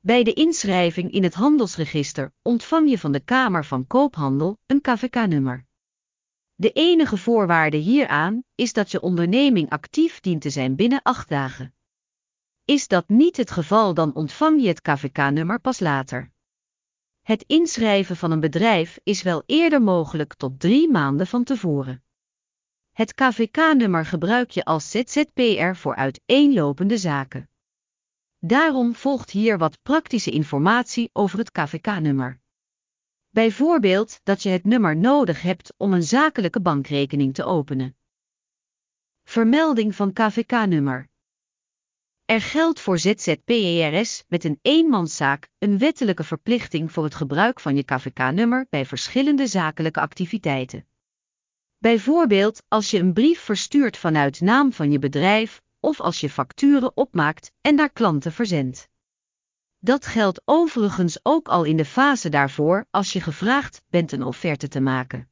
Bij de inschrijving in het handelsregister ontvang je van de Kamer van Koophandel een KVK-nummer. De enige voorwaarde hieraan is dat je onderneming actief dient te zijn binnen 8 dagen. Is dat niet het geval, dan ontvang je het KVK-nummer pas later. Het inschrijven van een bedrijf is wel eerder mogelijk tot 3 maanden van tevoren. Het KVK-nummer gebruik je als ZZP'er voor uiteenlopende zaken. Daarom volgt hier wat praktische informatie over het KVK-nummer. Bijvoorbeeld dat je het nummer nodig hebt om een zakelijke bankrekening te openen. Vermelding van KVK-nummer. Er geldt voor ZZP'ers met een eenmanszaak een wettelijke verplichting voor het gebruik van je KVK-nummer bij verschillende zakelijke activiteiten. Bijvoorbeeld als je een brief verstuurt vanuit naam van je bedrijf of als je facturen opmaakt en naar klanten verzendt. Dat geldt overigens ook al in de fase daarvoor als je gevraagd bent een offerte te maken.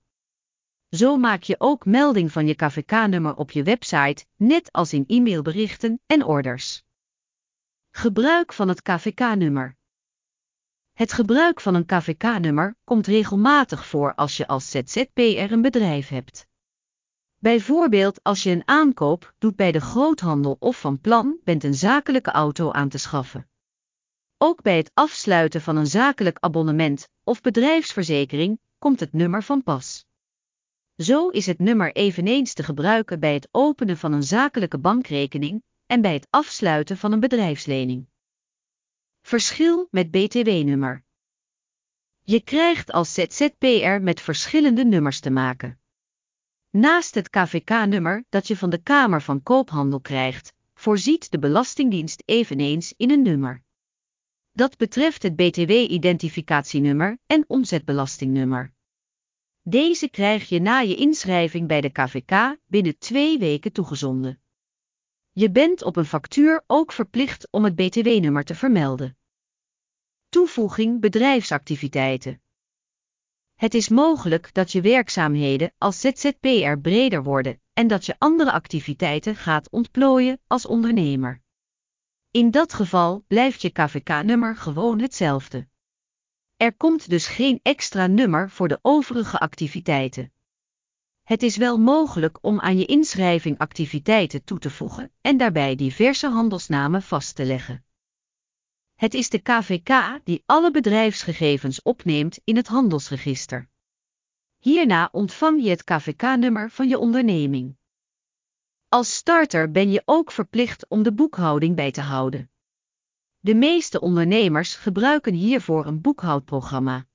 Zo maak je ook melding van je KVK-nummer op je website, net als in e-mailberichten en orders. Gebruik van het KVK-nummer. Het gebruik van een KVK-nummer komt regelmatig voor als je als ZZP'er een bedrijf hebt. Bijvoorbeeld als je een aankoop doet bij de groothandel of van plan bent een zakelijke auto aan te schaffen. Ook bij het afsluiten van een zakelijk abonnement of bedrijfsverzekering komt het nummer van pas. Zo is het nummer eveneens te gebruiken bij het openen van een zakelijke bankrekening en bij het afsluiten van een bedrijfslening. Verschil met BTW-nummer. Je krijgt als ZZP'er met verschillende nummers te maken. Naast het KVK-nummer dat je van de Kamer van Koophandel krijgt, voorziet de Belastingdienst eveneens in een nummer. Dat betreft het BTW-identificatienummer en omzetbelastingnummer. Deze krijg je na je inschrijving bij de KVK binnen 2 weken toegezonden. Je bent op een factuur ook verplicht om het BTW-nummer te vermelden. Toevoeging bedrijfsactiviteiten. Het is mogelijk dat je werkzaamheden als ZZP'er breder worden en dat je andere activiteiten gaat ontplooien als ondernemer. In dat geval blijft je KVK-nummer gewoon hetzelfde. Er komt dus geen extra nummer voor de overige activiteiten. Het is wel mogelijk om aan je inschrijving activiteiten toe te voegen en daarbij diverse handelsnamen vast te leggen. Het is de KVK die alle bedrijfsgegevens opneemt in het handelsregister. Hierna ontvang je het KVK-nummer van je onderneming. Als starter ben je ook verplicht om de boekhouding bij te houden. De meeste ondernemers gebruiken hiervoor een boekhoudprogramma.